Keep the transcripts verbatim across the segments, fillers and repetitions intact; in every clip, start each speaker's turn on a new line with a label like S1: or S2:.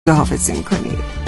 S1: خداحافظی میکنید.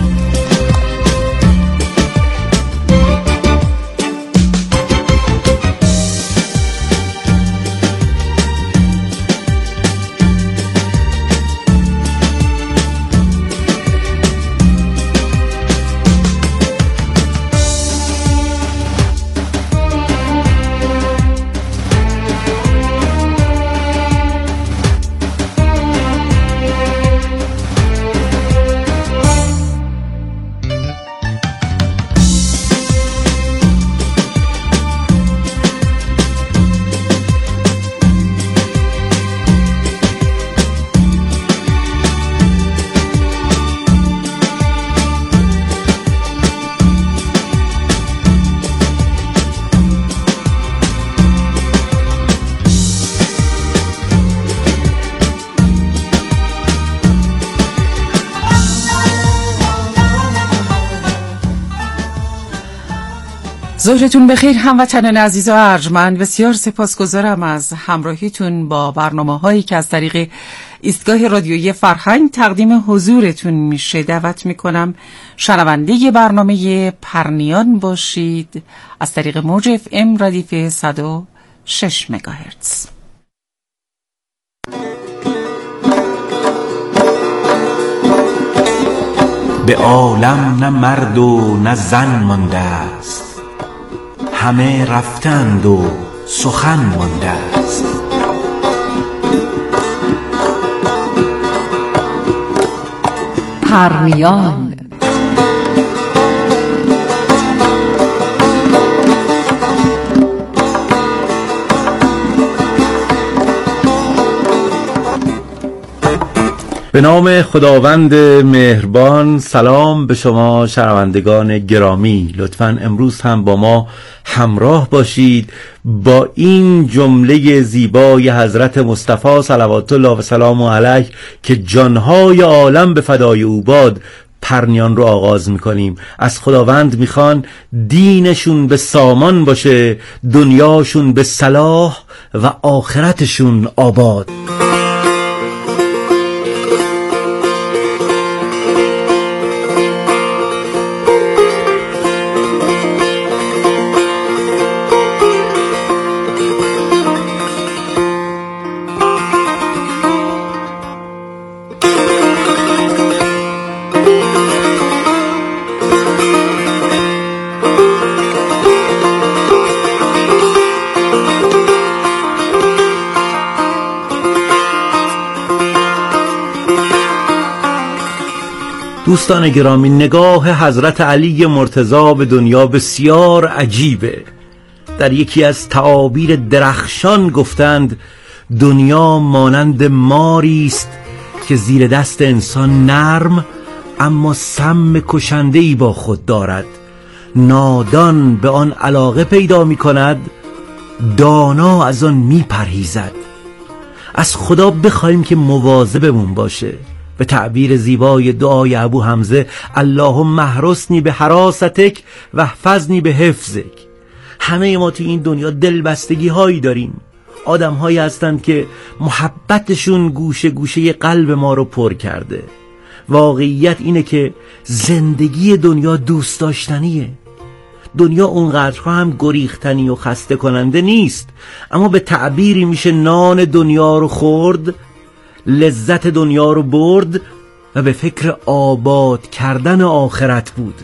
S1: ظهرتون بخیر هموطنان عزیز و ارجمند. بسیار سپاسگزارم از همراهیتون با برنامه هایی که از طریق ایستگاه رادیویی فرهنگ تقدیم حضورتون میشه. دعوت میکنم شنونده برنامه پرنیان باشید از طریق موج اف ام ردیف صد و شش مگاهرتز.
S2: به عالم نه مرد و نه زن مانده است، همه رفتند و سخن مانده است.
S1: پرنیان
S2: به نام خداوند مهربان. سلام به شما شنوندگان گرامی. لطفاً امروز هم با ما همراه باشید با این جمله زیبای حضرت مصطفی صلوات الله و سلام علیه که جانهای عالم به فدای او باد. پرنیان رو آغاز میکنیم. از خداوند میخوان دینشون به سامان باشه، دنیاشون به صلاح و آخرتشون آباد. دوستان گرامی، نگاه حضرت علی مرتضی به دنیا بسیار عجیبه. در یکی از تعابیر درخشان گفتند دنیا مانند ماری است که زیر دست انسان نرم اما سم کشنده‌ای با خود دارد. نادان به آن علاقه پیدا می کند، دانا از آن می پرهیزد. از خدا بخوایم که مواظبمون باشه. به تعبیر زیبای دعای ابو حمزه، اللهم احرسنی به حراستک و احفظنی به حفظک. همه ما تو این دنیا دلبستگی هایی داریم. آدم هایی هستند که محبتشون گوشه گوشه قلب ما رو پر کرده. واقعیت اینه که زندگی دنیا دوست داشتنیه. دنیا اونقدرها هم گریختنی و خسته کننده نیست، اما به تعبیری میشه نان دنیا رو خورد، لذت دنیا رو برد و به فکر آباد کردن آخرت بود.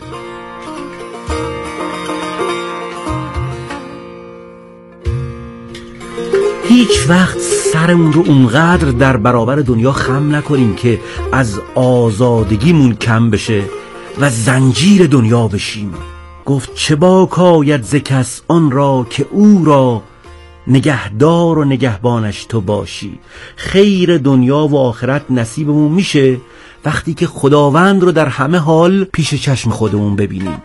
S2: هیچ وقت سرمون رو اونقدر در برابر دنیا خم نکنیم که از آزادگیمون کم بشه و زنجیر دنیا بشیم. گفت چه باک آید ز کس آن را که او را نگهدار و نگهبانش تو باشی. خیر دنیا و آخرت نصیبمون میشه وقتی که خداوند رو در همه حال پیش چشم خودمون ببینیم.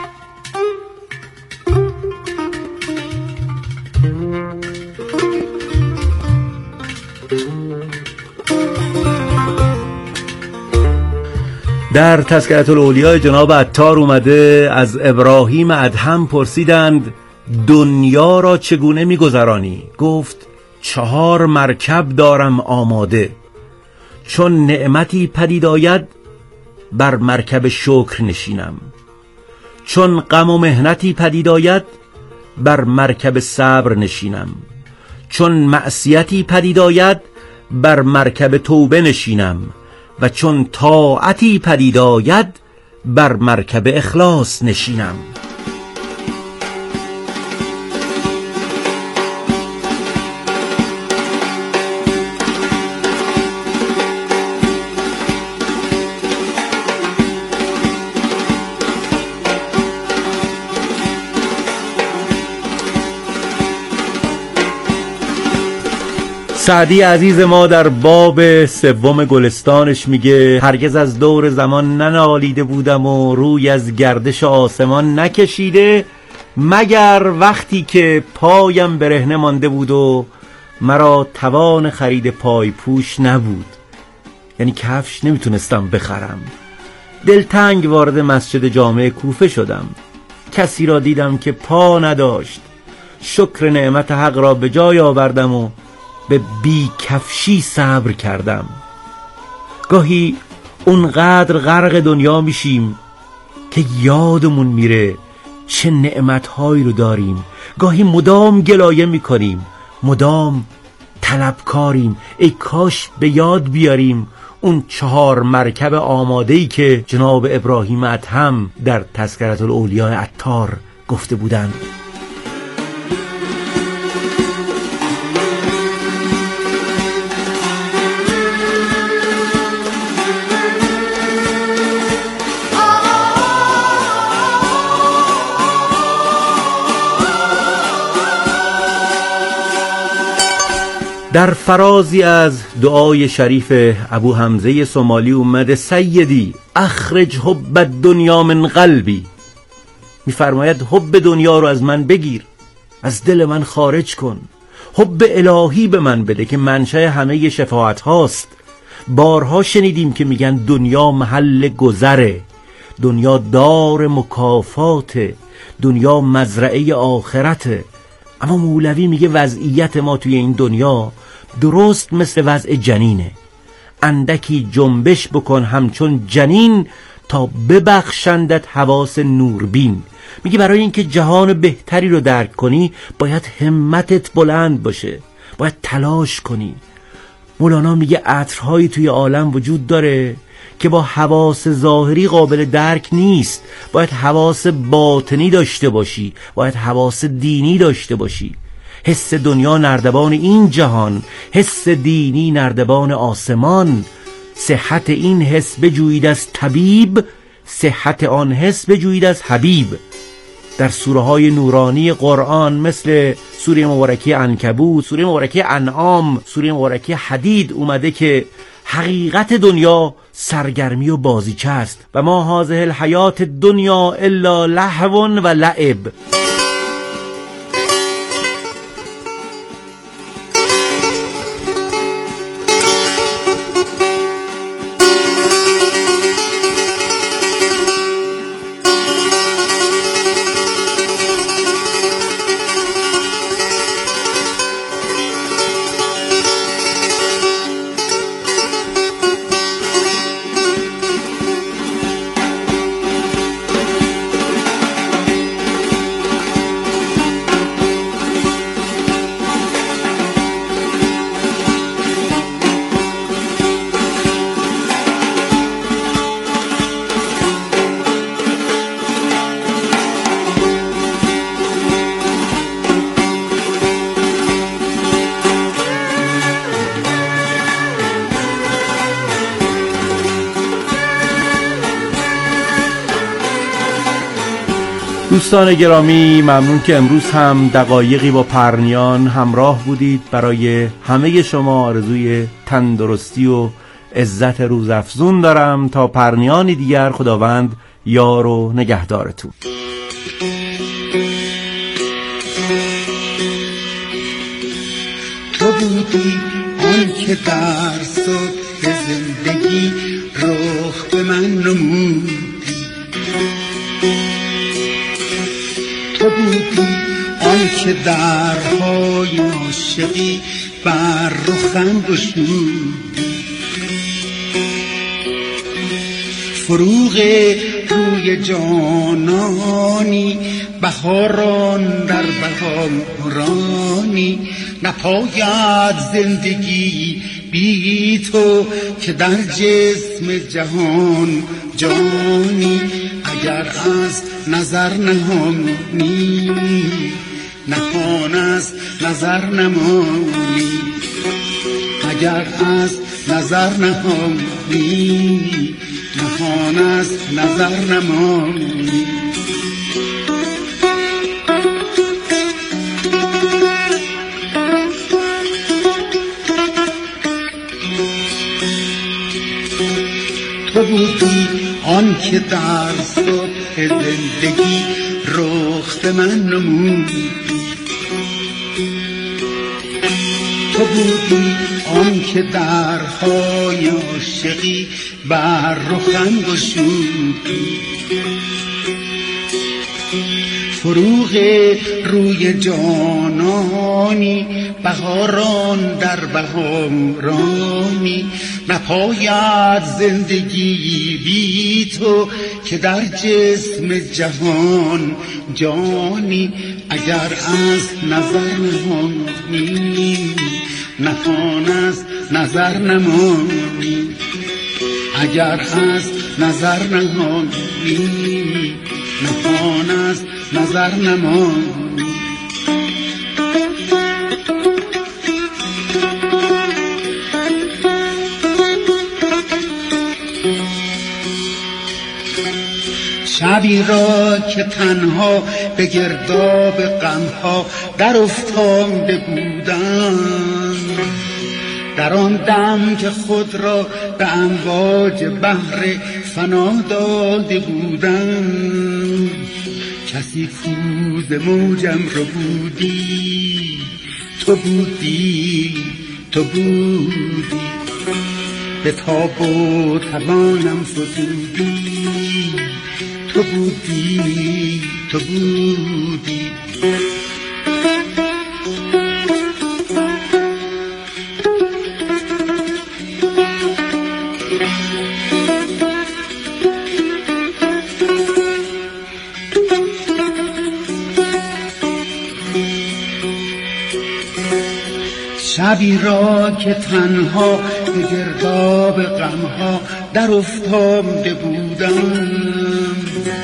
S2: در تذکرة الاولیاء جناب عطار اومده از ابراهیم ادهم پرسیدند دنیا را چگونه میگذرانی؟ گفت چهار مرکب دارم آماده، چون نعمتی پدید آید بر مرکب شکر نشینم. چون غم و مهنتی پدید آید بر مرکب صبر نشینم. چون معصیتی پدید آید بر مرکب توبه نشینم و چون طاعتی پدید آید بر مرکب اخلاص نشینم. سعدی عزیز ما در باب سوم گلستانش میگه هرگز از دور زمان ننالیده بودم و روی از گردش آسمان نکشیده، مگر وقتی که پایم برهنه مانده بود و مرا توان خرید پای پوش نبود. یعنی کفش نمیتونستم بخرم. دلتنگ وارد مسجد جامع کوفه شدم. کسی را دیدم که پا نداشت. شکر نعمت حق را به جای آوردم و به بی کفشی صبر کردم. گاهی اونقدر غرق دنیا میشیم که یادمون میره چه نعمتهایی رو داریم. گاهی مدام گلایه میکنیم، مدام طلبکاریم. ای کاش به یاد بیاریم اون چهار مرکب آماده‌ای که جناب ابراهیم ادهم در تذکرة الاولیاء عطار گفته بودند. در فرازی از دعای شریف ابو حمزه سومالی اومده سیدی اخرج حب الدنیا من قلبی. میفرماید حب دنیا رو از من بگیر، از دل من خارج کن. حب الهی به من بده که منشأ همه شفاعت هاست. بارها شنیدیم که میگن دنیا محل گذره، دنیا دار مکافاته، دنیا مزرعه آخرته. اما مولوی میگه وضعیت ما توی این دنیا درست مثل وضع جنینه. اندکی جنبش بکن همچون جنین تا ببخشندت حواس نوربین. میگه برای اینکه جهان بهتری رو درک کنی باید همتت بلند باشه، باید تلاش کنی. مولانا میگه عطرهایی توی عالم وجود داره که با حواس ظاهری قابل درک نیست. باید حواس باطنی داشته باشی، باید حواس دینی داشته باشی. حس دنیا نردبان این جهان، حس دینی نردبان آسمان. صحت این حس بجویید از طبیب، صحت آن حس بجویید از حبیب. در سوره های نورانی قرآن مثل سوره مبارکه عنکبوت، سوره مبارکه انعام، سوره مبارکه حدید اومده که حقیقت دنیا سرگرمی و بازیچه است. و ما هذه الحیات دنیا الا لهو و لعب. دوستان گرامی، ممنون که امروز هم دقایقی با پرنیان همراه بودید. برای همه شما آرزوی تندرستی و عزت روزافزون دارم. تا پرنیانی دیگر، خداوند یار و نگهدارتون.
S3: تو بودی آن که در صبح زندگی رخ به من نمودی، تو بودی آن که درهای عاشقی بر رخم گشودی. فروغ روی جانانی، بهاران در بهارانی. نپاید زندگی بی تو که در جسم جهان جانی. اگر از نظر نهانی، نهان از نظر نمانی. اگر از نظر نهانی، نهان از نظر نمانی. تو بودی آن که در صبح زندگی رخ به من نمودی. تو بودی آن که درهای عاشقی بر رخم گشودی. فروغ روی جانانی، بهاران در بهارانی. نپاید زندگی بی تو که در جسم جهان جانی. اگر از نظر نمانی، نهان از نظر نمانی. اگر از نظر نهانی، نهان از نظر نمانی. شبی را که تنها به گرداب غمها در افتاده بودم، در آن دم که خود را به امواج بحر فنا داده بودم. کسی کوز موجم رو بودی، تو بودی، تو بودی. به تاب و توانم فزودی، تو بودی، تو بودی. شبی را که تنها به گرداب غمها در افتاده بودم،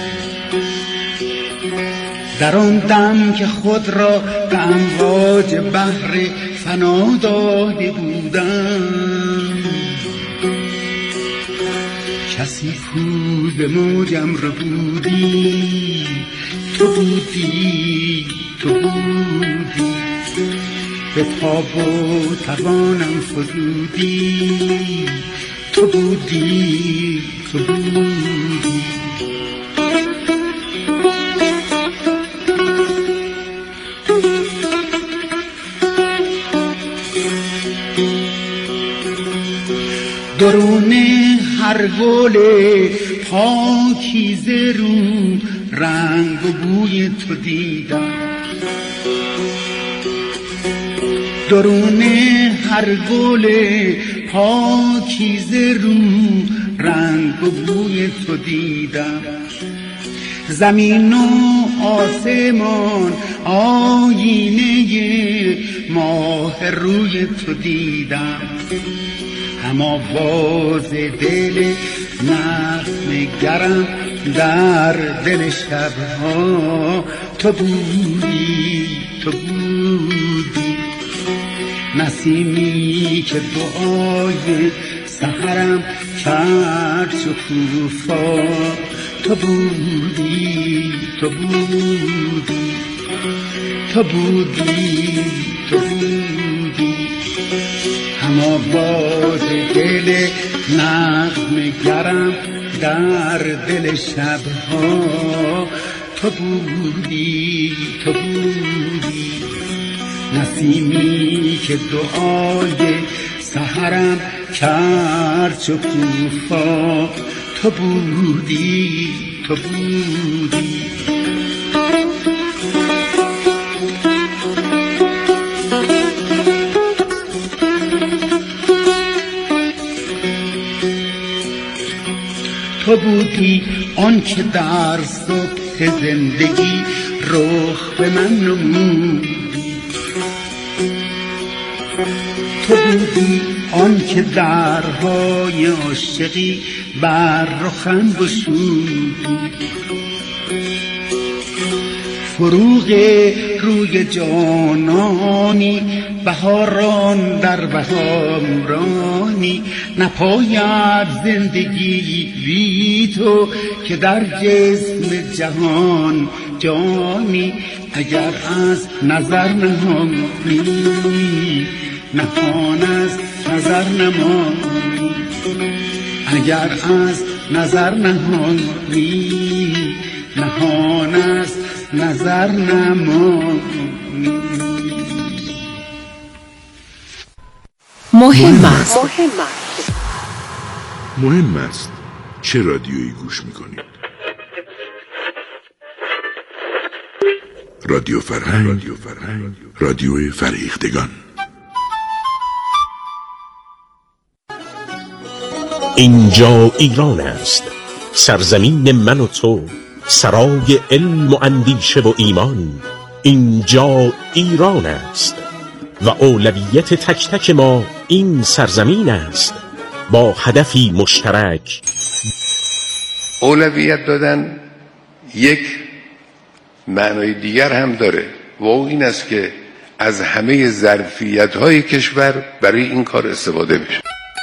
S3: در آن دم که خود را به امواج بحر فنا داده بودم. کسی کوز موجم رو بودی، تو بودی، تو بودی. به تاب و توانم فزودی، تو بودی، تو بودی. درون هر گل پاکیزه رو رنگ و بوی تو دیدم. درون هر گل پاکیزه رو رنگ و بوی تو دیدم. زمین و آسمان آینه ماه روی تو دیدم. هم آواز دل نغمه گرم در دل شبها تو بودی، تو بودی. نسیمی که دعای سحرم کرد شکوفا تو بودی، تو بودی، تو بودی، تو بودی. هم آواز دل نغمه گرم در دل شبها تو بودی، تو بودی. نسیمی که دعای سحرم کرد شکوفا تو بودی، تو بودی. تو بودی آن که در صبح زندگی رخ به من نمودی، تو بودی آن که درهای عاشقی بر رخم گشودی، فروغ روی جانانی بهاران در بهارانی، نپاید زندگی بی تو که در جسم جهان جانی، اگر از نظر نهانی نهان از نظر نمانی، اگر از نظر نهانی نهان از نظر نمانی.
S1: مهم است
S4: مهم است چه رادیویی گوش میکنید؟ رادیو فرهنگ، رادیو فرهنگ، رادیو فرهیختگان.
S5: اینجا ایران است، سرزمین من و تو، سرای علم و اندیشه و ایمان. اینجا ایران است و اولویت تک تک ما این سرزمین است، با هدفی مشترک.
S6: اولویت دادن یک معنای دیگر هم داره و او این است که از همه ظرفیت‌های کشور برای این کار استفاده بشه.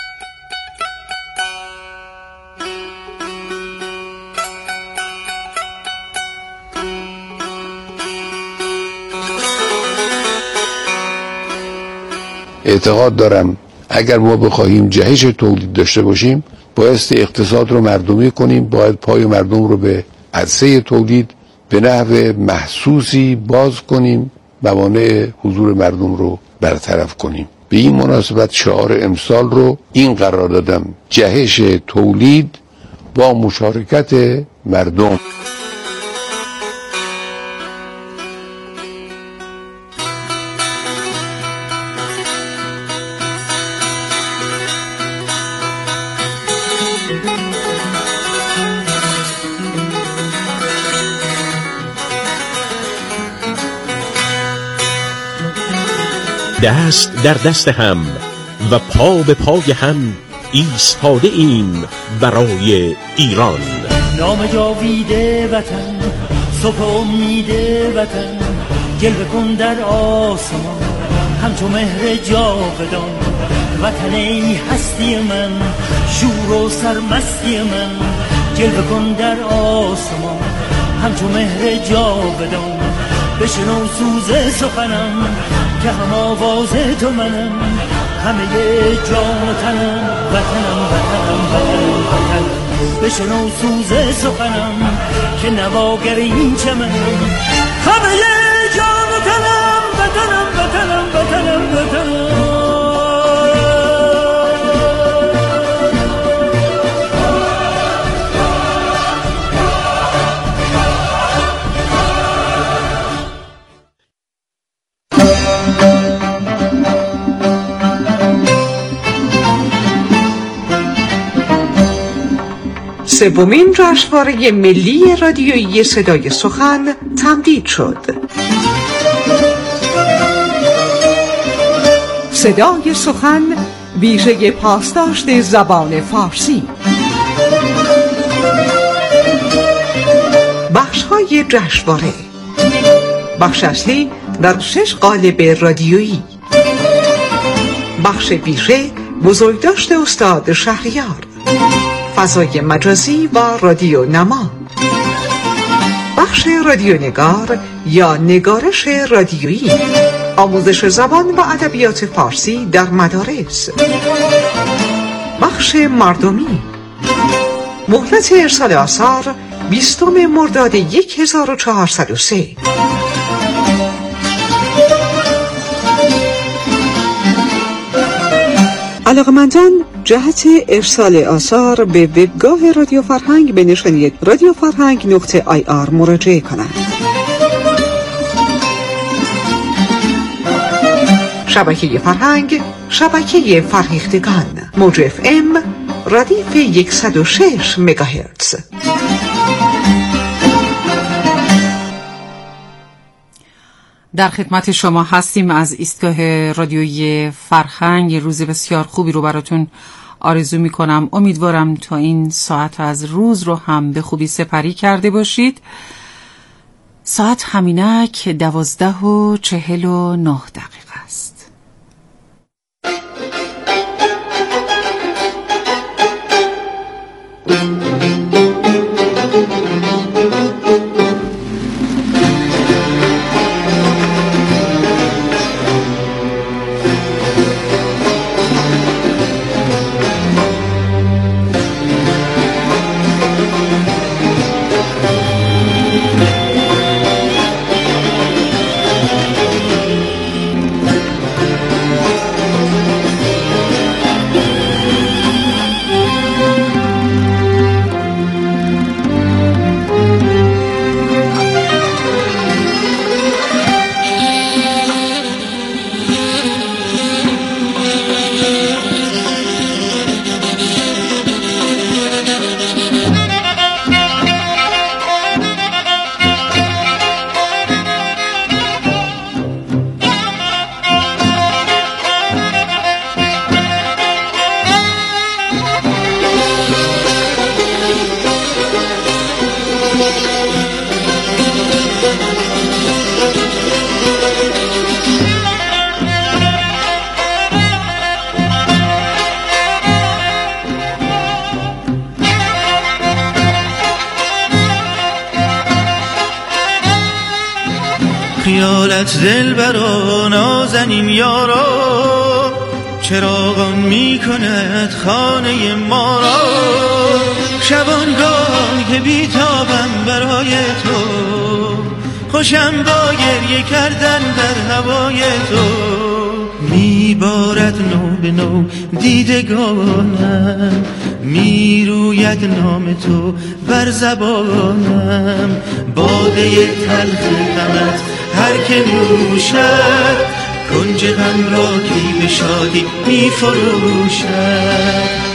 S6: اعتقاد دارم اگر ما بخواهیم جهش تولید داشته باشیم، بایستی اقتصاد رو مردمی کنیم، باید پای مردم رو به عرصه تولید به نحو محسوسی باز کنیم، موانع حضور مردم رو برطرف کنیم. به این مناسبت شعار امسال رو این قرار دادم: جهش تولید با مشارکت مردم.
S5: دست در دست هم و پا به پای هم ایستاده ایم برای ایران.
S7: نام جاویده وطن، صبح امید وطن، جلوه کن در آسمان همچو مهر جاودان. وطن ای هستی من، شور و سرمستی من، جلوه کن در آسمان همچو مهر جاودان. بشنو سوز سخنم که هم آواز تو منم، همه جان و تنم، وطنم وطنم وطنم وطنم. بشنو سوز سخنم که نواگر این چمنم، همه جان و تنم، وطنم وطنم وطنم وطنم.
S8: سومین جشنواره ملی رادیویی صدای سخن تمدید شد. صدای سخن ویژه پاسداشت زبان فارسی. بخش‌های جشنواره: بخش اصلی در شش قالب رادیویی، بخش ویژه بزرگداشت استاد شهریار، فضای مجازی و رادیو نما، بخش رادیو نگار یا نگارش رادیویی، آموزش زبان و ادبیات فارسی در مدارس، بخش مردمی. مهلت ارسال آثار بیستم مرداد هزار و چهارصد و سه. علاقمندان جهت ارسال آثار به وبگاه رادیو فرهنگ به نشانی رادیو فرهنگ نقطه آی آر مراجعه کنند. شبکه فرهنگ، شبکه فرهیختگان، موج اف ام ردیف صد و شش مگاهرتز.
S1: در خدمت شما هستیم از ایستگاه رادیویی فرهنگ. روز بسیار خوبی رو براتون آرزو می کنم. امیدوارم تا این ساعت از روز رو هم به خوبی سپری کرده باشید. ساعت همینک دوازده و چهل و نه دقیقه است.
S9: خیالت دل برا نازنین یارا چراغان می کند خانه ما را. شبانگاه که بیتابم برای تو خوشم با گریه کردن در هوای تو. میبارد نو به نو دیدگانم میروید نام تو بر زبانم. باده تلخ غمت هر که نوشد کنج غم را کی به شادی می فروشد.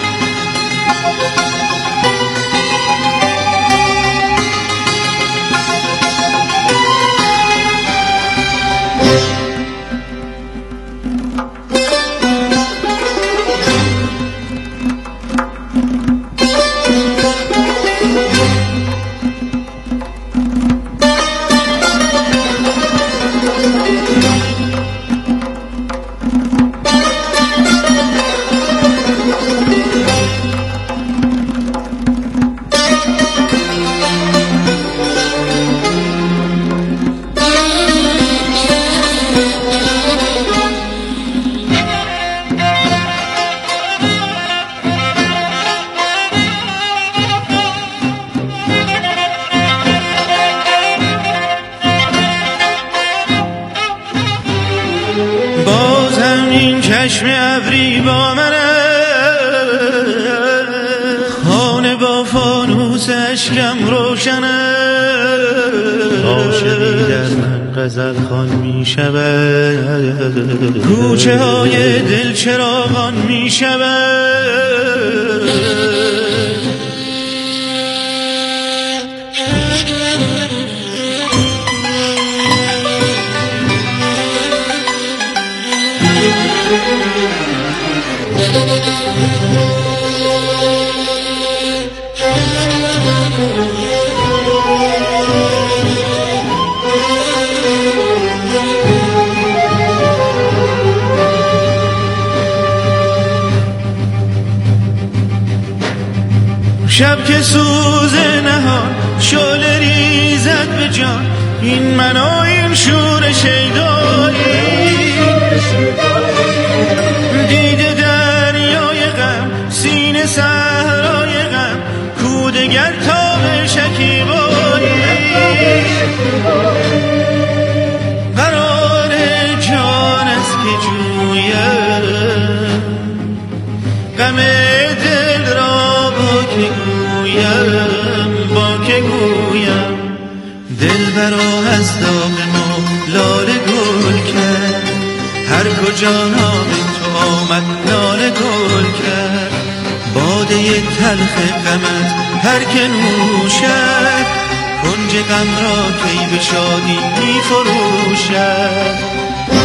S9: چشم ابری با منه خانه با فانوس اشکم روشنه. عاشقی در من غزل خوان می شود کوچه های دل چراغان می شود. شب که سوز نهان شعله ریزد به جان این من و این شور شیدایی. دیده دریای غم سینه صحرای غم کودگر تاب شکیبایی. قرار جان است که جویم غم دل را با که گویم با که گویم. دل برا از داغ ما لاله گل کرد هر کجا نام تو آمد لاله گل کرد. با باده تلخ غمت هر که نوشد کنج غم را کی به شادی می فروشد.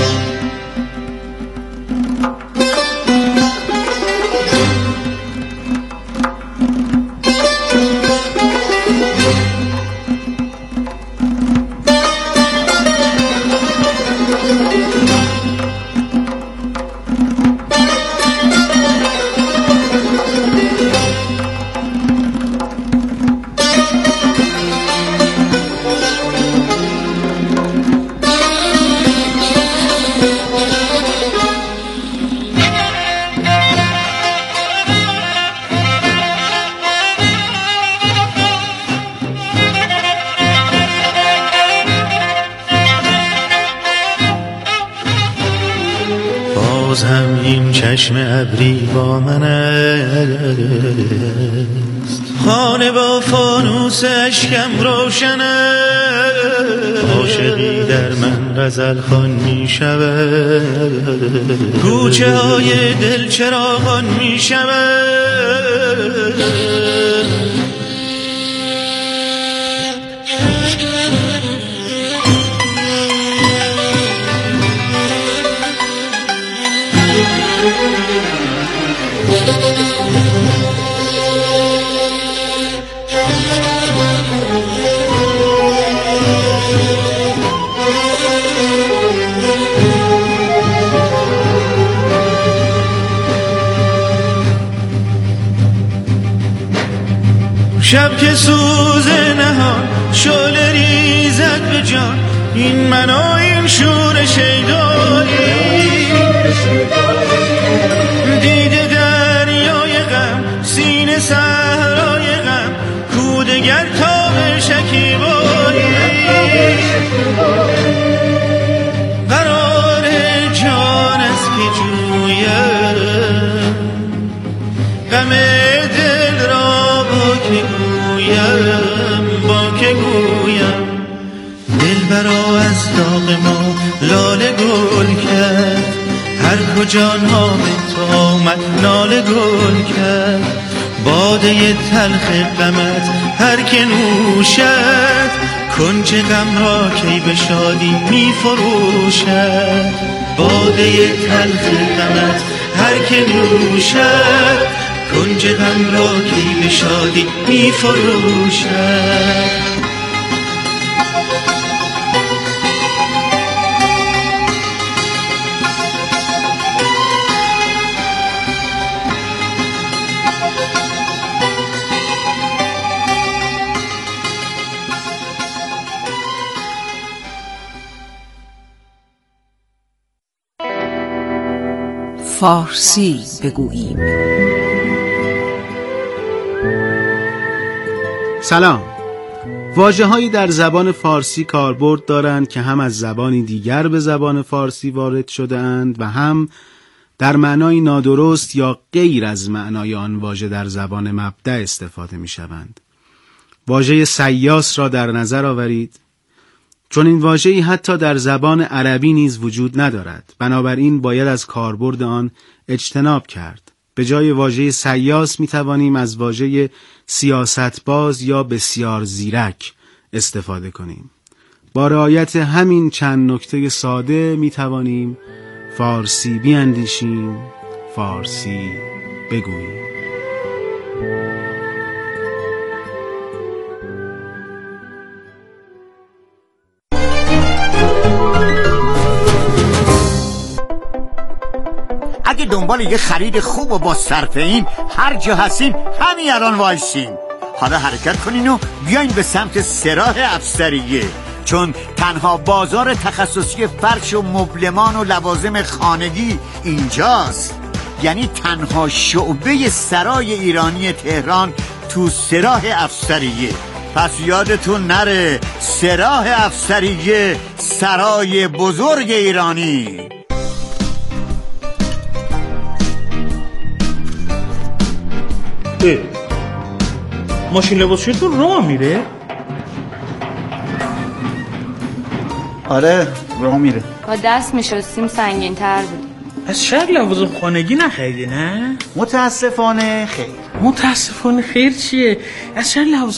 S9: باز هم این چشم ابری با من است، خانه با فانوس اشکم روشن است. عاشقی در من غزل خوان می شود، کوچه های دل چراغان می شود. شب که سوز نهان شعله ریزد به جان، این من و این شور شیدایی. دیده دریای غم، سینه صحرای غم، کودگر تاب شکیبایی. قرار جان است که جویم غم دل را با که گویم، با که گویم. دلبرا از داغ ما لاله گل کرد، هر کجا نام تو آمد ناله گل کرد. باده تلخ غمت هر که نوشد، کنج غم را کی به شادی می فروشد. باده تلخ غمت هر که نوشد، کنج غم را کی به شادی می فروشد.
S8: فارسی بگوییم.
S10: سلام. واژه‌هایی در زبان فارسی کاربرد دارند که هم از زبانی دیگر به زبان فارسی وارد شده اند و هم در معنای نادرست یا غیر از معنای آن واژه در زبان مبدأ استفاده می‌شوند. واژه سیاس را در نظر آورید. چون این واژه‌ای حتی در زبان عربی نیز وجود ندارد، بنابراین باید از کاربرد آن اجتناب کرد. به جای واژه سیاس می توانیم از واژه سیاستباز یا بسیار زیرک استفاده کنیم. با رعایت همین چند نکته ساده می توانیم فارسی بیاندیشیم، فارسی بگوییم.
S11: اگه دنبال یه خرید خوب و با صرفه‌این هر جا هستین همین الان وایسین. حالا حرکت کنین و بیاین به سمت سراح افسریه، چون تنها بازار تخصصی فرش و مبلمان و لوازم خانگی اینجاست. یعنی تنها شعبه سرای ایرانی تهران تو سراح افسریه. پس یادتون نره، سراح افسریه، سرای بزرگ ایرانی.
S12: ماشین لباسشویتون راه میره؟
S13: آره راه میره.
S14: با دست میشستیم سنگین تر بود.
S12: از شهر لوازم خانگی نخریدی نه؟
S13: متاسفانه خیر.
S12: متاسفانه خیر چیه؟ از چند لحاظ